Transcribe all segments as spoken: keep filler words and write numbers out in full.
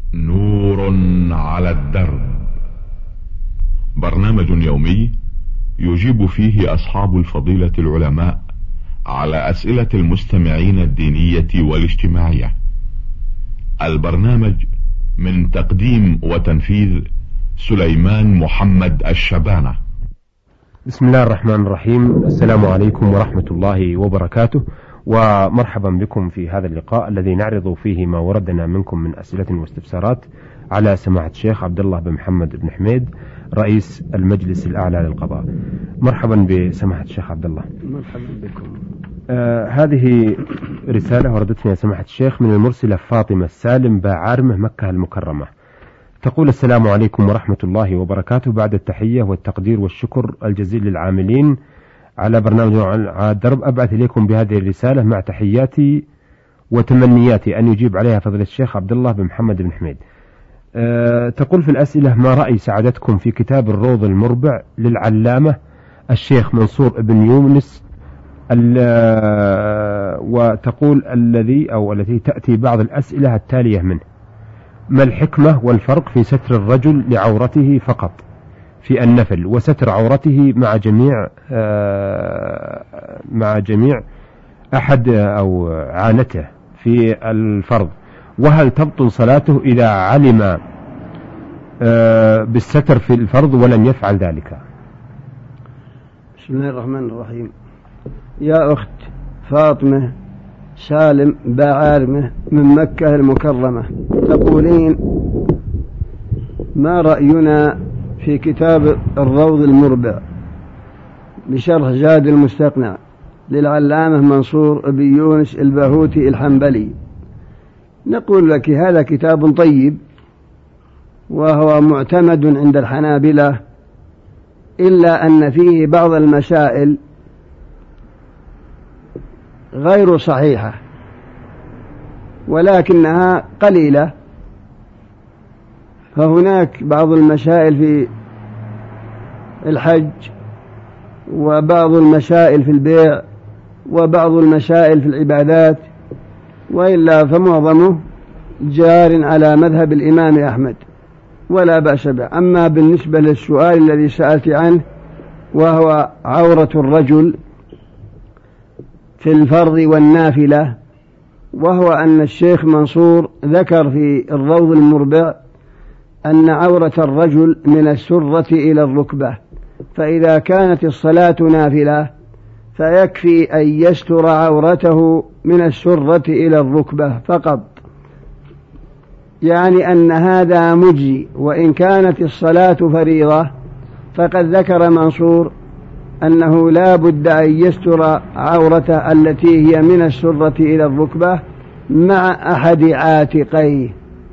نور على الدرب، برنامج يومي يجيب فيه أصحاب الفضيلة العلماء على أسئلة المستمعين الدينية والاجتماعية. البرنامج من تقديم وتنفيذ سليمان محمد الشبانة. بسم الله الرحمن الرحيم. السلام عليكم ورحمة الله وبركاته، ومرحبا بكم في هذا اللقاء الذي نعرض فيه ما وردنا منكم من أسئلة واستفسارات على سماحة الشيخ عبد الله بن محمد بن حميد رئيس المجلس الأعلى للقضاء. مرحبا بسماحة الشيخ عبد الله. مرحبا بكم. آه هذه رسالة وردتنا يا سماحة الشيخ من المرسلة فاطمة السالم باعارمة مكة المكرمة. تقول: السلام عليكم ورحمة الله وبركاته. بعد التحية والتقدير والشكر الجزيل للعاملين على برنامج على الدرب، أبعث إليكم بهذه الرسالة مع تحياتي وتمنياتي أن يجيب عليها فضيلة الشيخ عبد الله بن محمد بن حميد. أه تقول في الأسئلة: ما رأي سعادتكم في كتاب الروض المربع للعلامة الشيخ منصور بن يونس؟ وتقول الذي أو التي تأتي بعض الأسئلة التالية منه: ما الحكمة والفرق في ستر الرجل لعورته فقط في النفل وستر عورته مع جميع مع جميع أحد أو عانته في الفرض؟ وهل تبطل صلاته إذا علم بالستر في الفرض ولم يفعل ذلك؟ بسم الله الرحمن الرحيم. يا أخت فاطمة سالم باعارمة من مكة المكرمة، تقولين: ما رأينا في كتاب الروض المربع بشرح زاد المستقنع للعلامة منصور بن يونس الباهوتي الحنبلي؟ نقول لك: هذا كتاب طيب وهو معتمد عند الحنابلة، إلا أن فيه بعض المسائل غير صحيحة ولكنها قليلة. فهناك بعض المسائل في الحج، وبعض المسائل في البيع، وبعض المسائل في العبادات، وإلا فمعظمه جار على مذهب الإمام أحمد ولا بأس به. أما بالنسبة للسؤال الذي سألت عنه وهو عورة الرجل في الفرض والنافلة، وهو أن الشيخ منصور ذكر في الروض المربع أن عورة الرجل من السرة إلى الركبة، فإذا كانت الصلاة نافلة فيكفي أن يستر عورته من السرة إلى الركبة فقط، يعني أن هذا مجزي. وإن كانت الصلاة فريضة فقد ذكر منصور أنه لا بد أن يستر عورته التي هي من السرة إلى الركبة مع أحد عاتقيه،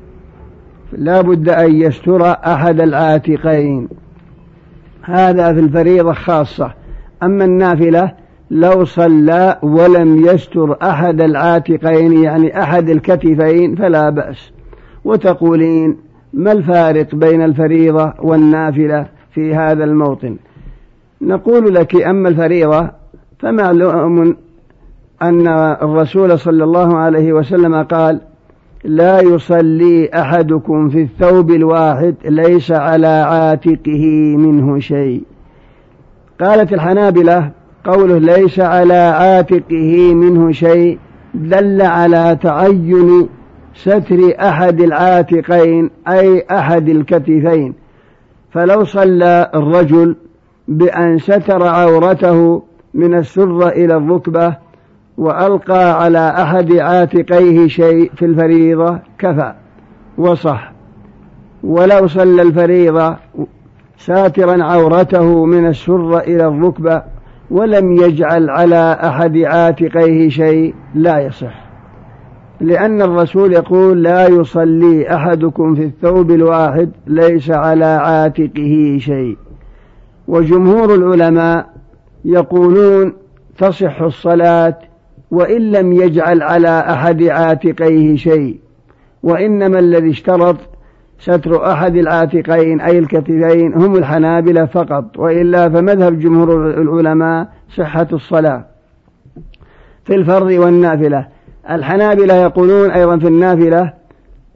لا بد أن يستر أحد العاتقين. هذا في الفريضة خاصة. أما النافلة لو صلى ولم يستر أحد العاتقين يعني أحد الكتفين فلا بأس. وتقولين: ما الفارق بين الفريضة والنافلة في هذا الموطن؟ نقول لك: أما الفريضة فمعلوم أن الرسول صلى الله عليه وسلم قال: لا يصلي أحدكم في الثوب الواحد ليس على عاتقه منه شيء. قالت الحنابلة: قوله ليس على عاتقه منه شيء دل على تعين ستر أحد العاتقين أي أحد الكتفين. فلو صلى الرجل بأن ستر عورته من السرة إلى الركبة وألقى على أحد عاتقيه شيء في الفريضة كفى وصح. ولو صلى الفريضة ساترا عورته من السرة إلى الركبة ولم يجعل على أحد عاتقيه شيء لا يصح، لأن الرسول يقول: لا يصلي أحدكم في الثوب الواحد ليس على عاتقه شيء. وجمهور العلماء يقولون تصح الصلاة وإن لم يجعل على أحد عاتقيه شيء، وإنما الذي اشترط ستر أحد العاتقين أي الكتفين هم الحنابلة فقط، وإلا فمذهب جمهور العلماء صحة الصلاة في الفرض والنافلة. الحنابلة يقولون أيضا في النافلة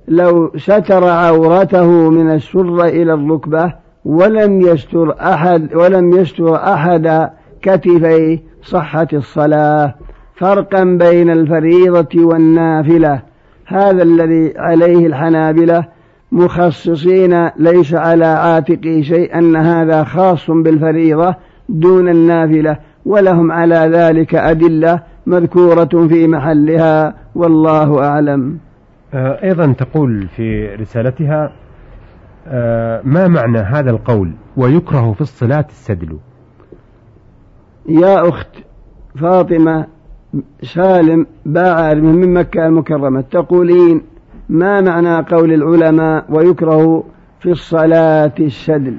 لو ستر عورته من السرة إلى الركبة ولم يستر أحد ولم يستر أحد كتفيه صحت الصلاة. فرقا بين الفريضة والنافلة، هذا الذي عليه الحنابلة مخصصين، ليس على عاتقه شيء، أن هذا خاص بالفريضة دون النافلة، ولهم على ذلك أدلة مذكورة في محلها، والله أعلم. أيضا تقول في رسالتها: ما معنى هذا القول ويكره في الصلاة السدل؟ يا أخت فاطمة سالم باعر من مكة المكرمة، تقولين ما معنى قول العلماء ويكره في الصلاة السدل؟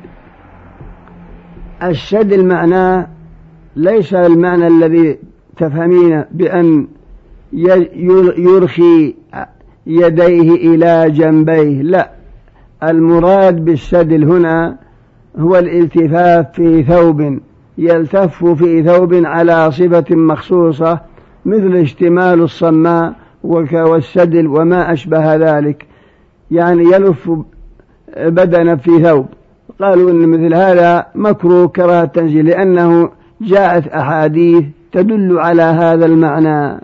السدل معناه ليس المعنى الذي تفهمين بأن يرخي يديه إلى جنبيه، لا، المراد بالسدل هنا هو الالتفاف في ثوب، يلتف في ثوب على صفة مخصوصة مثل اشتمال الصماء والسدل وما أشبه ذلك، يعني يلف بدنا في ثوب. قالوا إن مثل هذا مكروه كراهة تنزيل، لأنه جاءت أحاديث تدل على هذا المعنى.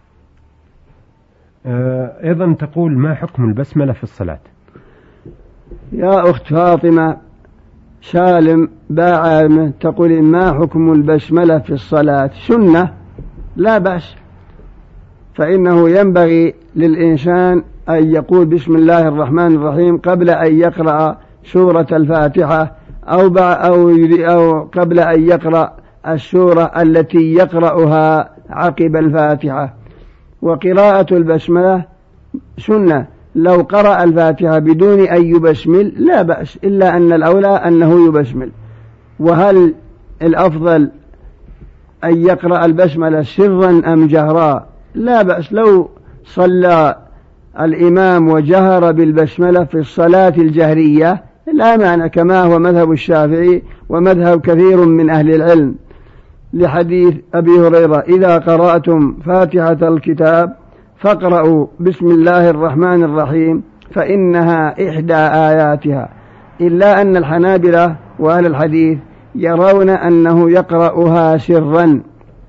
أيضا تقول: ما حكم البسملة في الصلاة؟ يا أخت فاطمة سالم باعر، تقول ما حكم البسملة في الصلاة؟ سنة لا بأس، فإنه ينبغي للإنسان أن يقول بسم الله الرحمن الرحيم قبل أن يقرأ سورة الفاتحة أو, أو, أو قبل أن يقرأ السورة التي يقرأها عقب الفاتحة. وقراءة البسملة سنة، لو قرأ الفاتحة بدون أن يبسمل لا بأس، إلا أن الأولى أنه يبسمل. وهل الأفضل أن يقرأ البسملة سرا أم جهرا؟ لا بأس، لو صلى الإمام وجهر بالبسملة في الصلاة الجهرية لا معنى، كما هو مذهب الشافعي ومذهب كثير من أهل العلم، لحديث أبي هريرة: إذا قرأتم فاتحة الكتاب فاقرأوا بسم الله الرحمن الرحيم فإنها إحدى آياتها. إلا أن الحنابلة وأهل الحديث يرون أنه يقرأها سرا،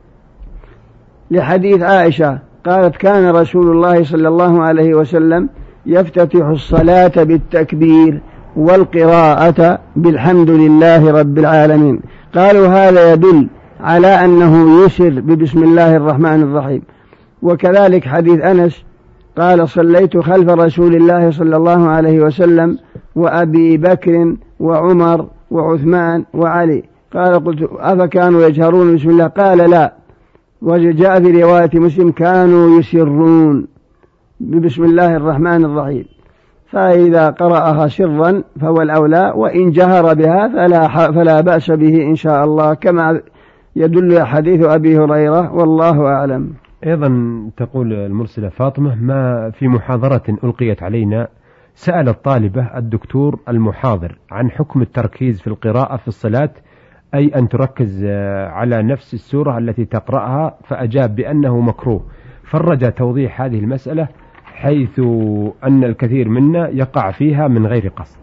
لحديث عائشة قالت: كان رسول الله صلى الله عليه وسلم يفتتح الصلاة بالتكبير والقراءة بالحمد لله رب العالمين. قالوا هذا يدل على أنه يسر ببسم الله الرحمن الرحيم. وكذلك حديث أنس قال: صليت خلف رسول الله صلى الله عليه وسلم وأبي بكر وعمر وعثمان وعلي، قال: قلت أفكانوا يجهرون بسم الله؟ قال: لا. وجاء في رواية مسلم: كانوا يسرون ببسم الله الرحمن الرحيم. فإذا قرأها سرا فهو الأولى، وإن جهر بها فلا, فلا بأس به إن شاء الله، كما يدل حديث أبي هريرة، والله أعلم. أيضا تقول المرسلة فاطمة: ما في محاضرة ألقيت علينا سأل الطالبة الدكتور المحاضر عن حكم التركيز في القراءة في الصلاة، أي أن تركز على نفس السورة التي تقرأها، فأجاب بأنه مكروه، فرج توضيح هذه المسألة حيث أن الكثير منا يقع فيها من غير قصد.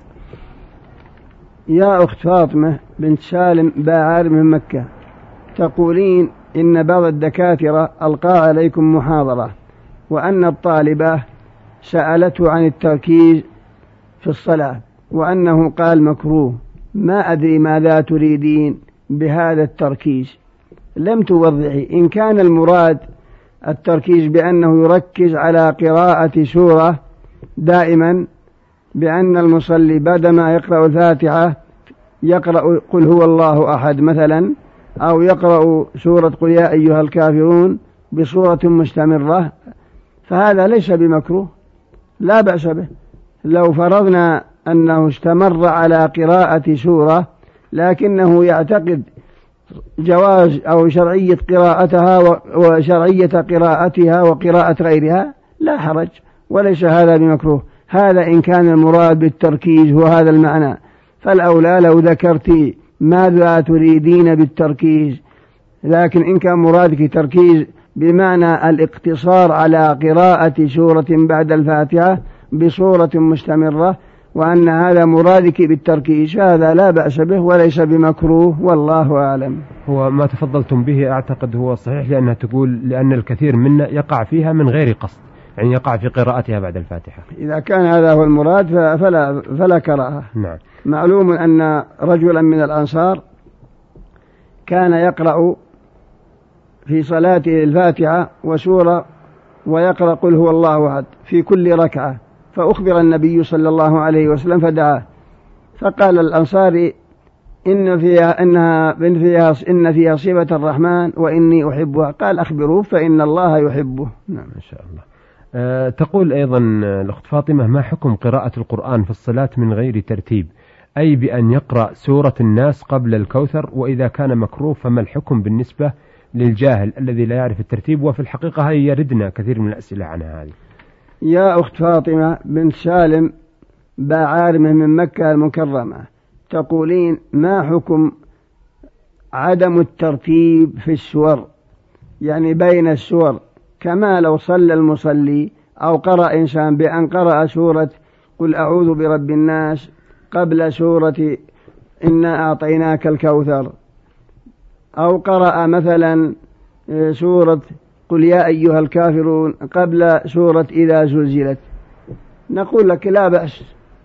يا أخت فاطمة بنت سالم باعر من مكة، تقولين إن بعض الدكاترة ألقى عليكم محاضرة، وأن الطالبة سألته عن التركيز في الصلاة وأنه قال مكروه، ما أدري ماذا تريدين بهذا التركيز، لم توضحي. إن كان المراد التركيز بأنه يركز على قراءة سورة دائما، بأن المصلي بعدما يقرأ الفاتحة يقرأ قل هو الله أحد مثلا، أو يقرأ سورة قل يا أيها الكافرون بصورة مستمرة، فهذا ليس بمكروه، لا بأس به. لو فرضنا أنه استمر على قراءة سورة لكنه يعتقد جواز أو شرعية قراءتها وشرعية قراءتها وقراءة غيرها لا حرج، وليس هذا بمكروه. هذا إن كان المراد بالتركيز هو هذا المعنى، فالأولى لو ذكرت ماذا تريدين بالتركيز. لكن إن كان مرادك تركيز بمعنى الاقتصار على قراءة سورة بعد الفاتحة بصورة مستمرة، وأن هذا مرادك بالتركيز، هذا لا بأس به وليس بمكروه، والله أعلم. هو ما تفضلتم به أعتقد هو صحيح، لأنها تقول لأن الكثير منا يقع فيها من غير قصد، يعني يقع في قراءتها بعد الفاتحة. إذا كان هذا هو المراد فلا, فلا كراهة. نعم. معلوم أن رجلا من الأنصار كان يقرأ في صلاته الفاتحة وسورة ويقرأ قل هو الله أحد في كل ركعة، فأخبر النبي صلى الله عليه وسلم فدعاه، فقال الأنصاري إن فيها إنها إن فيها إن فيها صفة الرحمن وإني أحبها، قال أخبروه فإن الله يحبه. نعم إن شاء الله. أه تقول أيضا الأخت فاطمة: ما حكم قراءة القرآن في الصلاة من غير ترتيب، أي بأن يقرأ سورة الناس قبل الكوثر، وإذا كان مكروه فما الحكم بالنسبة للجاهل الذي لا يعرف الترتيب؟ وفي الحقيقة هي يردنا كثير من الأسئلة عنها هذه. يا أخت فاطمة بنت سالم باعارمه من مكة المكرمة، تقولين: ما حكم عدم الترتيب في السور، يعني بين السور، كما لو صلى المصلي أو قرأ إنسان بأن قرأ سورة قل أعوذ برب الناس قبل سورة إنا أعطيناك الكوثر، أو قرأ مثلا سورة قل يا أيها الكافرون قبل سورة إذا زلزلت، نقول لك لا بأس،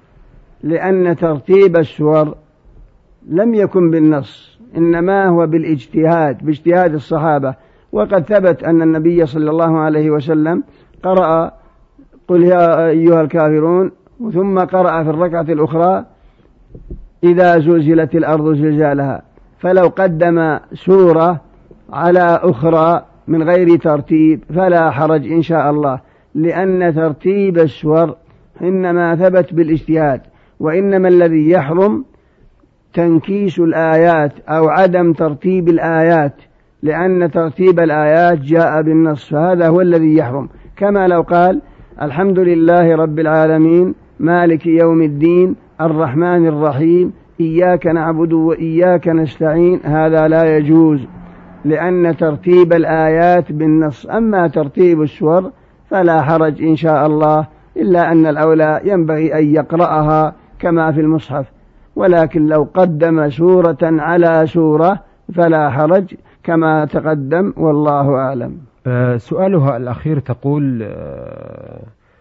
لأن ترتيب السور لم يكن بالنص، إنما هو بالاجتهاد، باجتهاد الصحابة، وقد ثبت أن النبي صلى الله عليه وسلم قرأ قل يا أيها الكافرون، ثم قرأ في الركعة الأخرى إذا زلزلت الأرض زلزالها، فلو قدم سورة على أخرى من غير ترتيب فلا حرج إن شاء الله، لأن ترتيب السور إنما ثبت بالاجتهاد، وإنما الذي يحرم تنكيس الآيات أو عدم ترتيب الآيات، لأن ترتيب الآيات جاء بالنص، فهذا هو الذي يحرم، كما لو قال الحمد لله رب العالمين مالك يوم الدين الرحمن الرحيم إياك نعبد وإياك نستعين، هذا لا يجوز، لأن ترتيب الآيات بالنص. أما ترتيب السور فلا حرج إن شاء الله، إلا أن الأولى ينبغي أن يقرأها كما في المصحف، ولكن لو قدم سورة على سورة فلا حرج كما تقدم، والله أعلم. أه سؤالها الأخير تقول أه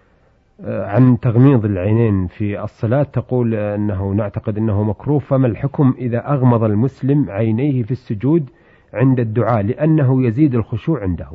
عن تغميض العينين في الصلاة، تقول أنه نعتقد أنه مكروه، فما الحكم إذا أغمض المسلم عينيه في السجود عند الدعاء لأنه يزيد الخشوع عنده؟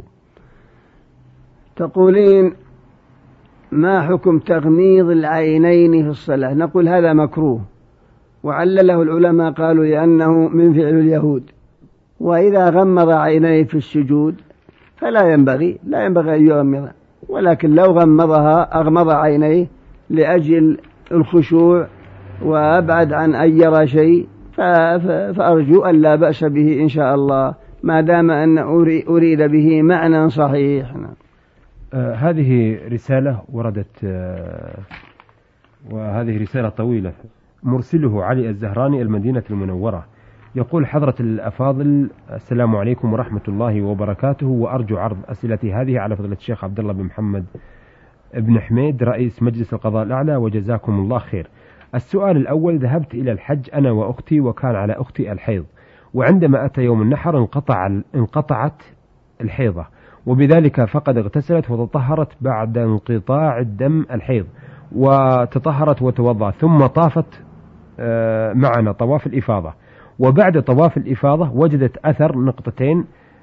تقولين: ما حكم تغميض العينين في الصلاة؟ نقول هذا مكروه، وعلله العلماء قالوا لأنه من فعل اليهود، وإذا غمض عينيه في السجود فلا ينبغي لا ينبغي أن يغمض، ولكن لو غمضها أغمض عينيه لأجل الخشوع وأبعد عن أن يرى شيء، فأرجو أن لا بأس به إن شاء الله، ما دام أن أريد به معنى صحيح. آه هذه رسالة وردت، آه وهذه رسالة طويلة، مرسله علي الزهراني المدينة المنورة، يقول: حضرة الأفاضل، السلام عليكم ورحمة الله وبركاته، وأرجو عرض أسئلتي هذه على فضيلة الشيخ عبد الله بن محمد بن حميد رئيس مجلس القضاء الأعلى، وجزاكم الله خير. السؤال الأول: ذهبت إلى الحج أنا وأختي، وكان على أختي الحيض، وعندما أتى يوم النحر انقطع انقطعت الحيضة، وبذلك فقد اغتسلت وتطهرت بعد انقطاع الدم الحيض، وتطهرت وتوضأت، ثم طافت معنا طواف الإفاضة، وبعد طواف الإفاضة وجدت أثر نقطتين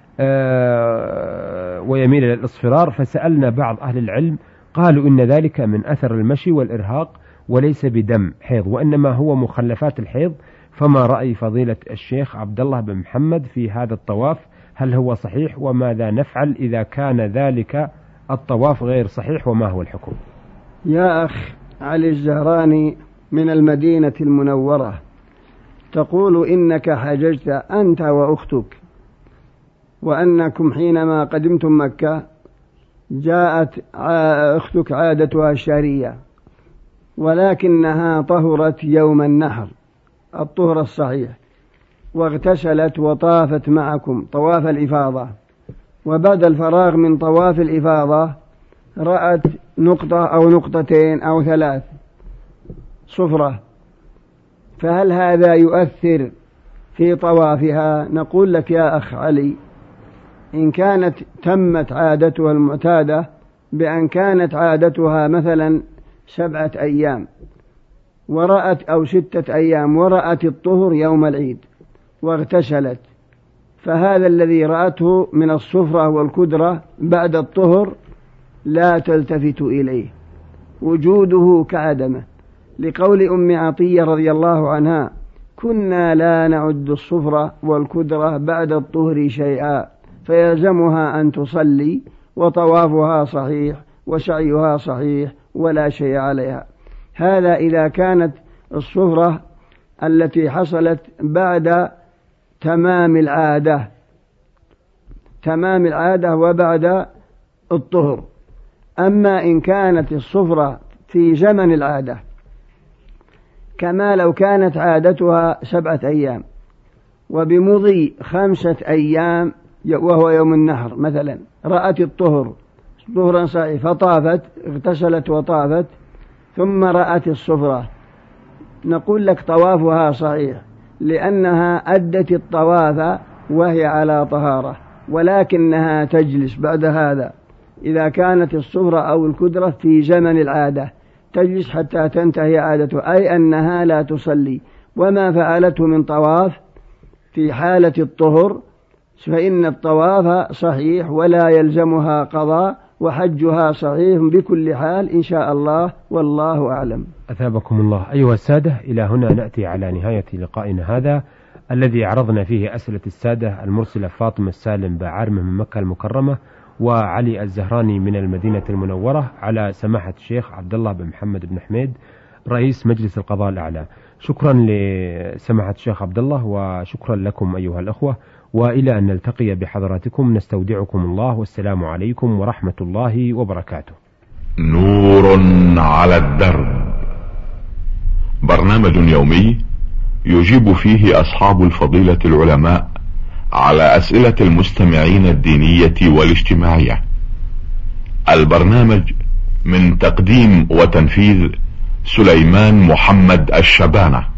ويميل إلى الإصفرار، فسألنا بعض أهل العلم قالوا إن ذلك من أثر المشي والإرهاق وليس بدم حيض، وإنما هو مخلفات الحيض، فما رأي فضيلة الشيخ عبد الله بن محمد في هذا الطواف؟ هل هو صحيح؟ وماذا نفعل إذا كان ذلك الطواف غير صحيح، وما هو الحكم؟ يا أخ علي الزهراني من المدينة المنورة، تقول إنك حججت أنت وأختك، وأنكم حينما قدمتم مكة جاءت أختك عادتها الشهرية، ولكنها طهرت يوم النحر الطهر الصحيح، واغتسلت وطافت معكم طواف الإفاضة، وبعد الفراغ من طواف الإفاضة رأت نقطة أو نقطتين أو ثلاث صفرة، فهل هذا يؤثر في طوافها؟ نقول لك يا أخ علي، إن كانت تمت عادتها المعتادة بأن كانت عادتها مثلا سبعة أيام ورأت أو ستة أيام ورأت الطهر يوم العيد واغتسلت، فهذا الذي رأته من الصفرة والكدرة بعد الطهر لا تلتفت إليه، وجوده كعدمه، لقول أم عطية رضي الله عنها: كنا لا نعد الصفرة والكدرة بعد الطهر شيئا، فيلزمها أن تصلي وطوافها صحيح وسعيها صحيح ولا شيء عليها. هذا إذا كانت الصفرة التي حصلت بعد تمام العادة تمام العادة وبعد الطهر. أما إن كانت الصفرة في زمن العادة، كما لو كانت عادتها سبعة أيام وبمضي خمسة أيام وهو يوم النحر مثلا رأت الطهر طهرا صحيح فطافت، اغتسلت وطافت، ثم رأت الصفرة، نقول لك طوافها صحيح، لأنها أدت الطواف وهي على طهارة، ولكنها تجلس بعد هذا إذا كانت الصفرة أو الكدرة في زمن العادة، تجلس حتى تنتهي عادتها، أي أنها لا تصلي، وما فعلته من طواف في حالة الطهر فإن الطواف صحيح ولا يلزمها قضاء، وحجها صحيح بكل حال إن شاء الله، والله أعلم. أثابكم الله. أيها السادة، إلى هنا نأتي على نهاية لقائنا هذا الذي عرضنا فيه أسئلة السادة المرسلة فاطمة السالم باعرمه من مكة المكرمة وعلي الزهراني من المدينة المنورة على سماحة الشيخ عبد الله بن محمد بن حميد رئيس مجلس القضاء الأعلى. شكرا لسماحة الشيخ عبد الله، وشكرا لكم أيها الأخوة، وإلى أن نلتقي بحضراتكم نستودعكم الله، والسلام عليكم ورحمة الله وبركاته. نور على الدرب، برنامج يومي يجيب فيه أصحاب الفضيلة العلماء على أسئلة المستمعين الدينية والاجتماعية. البرنامج من تقديم وتنفيذ سليمان محمد الشبانة.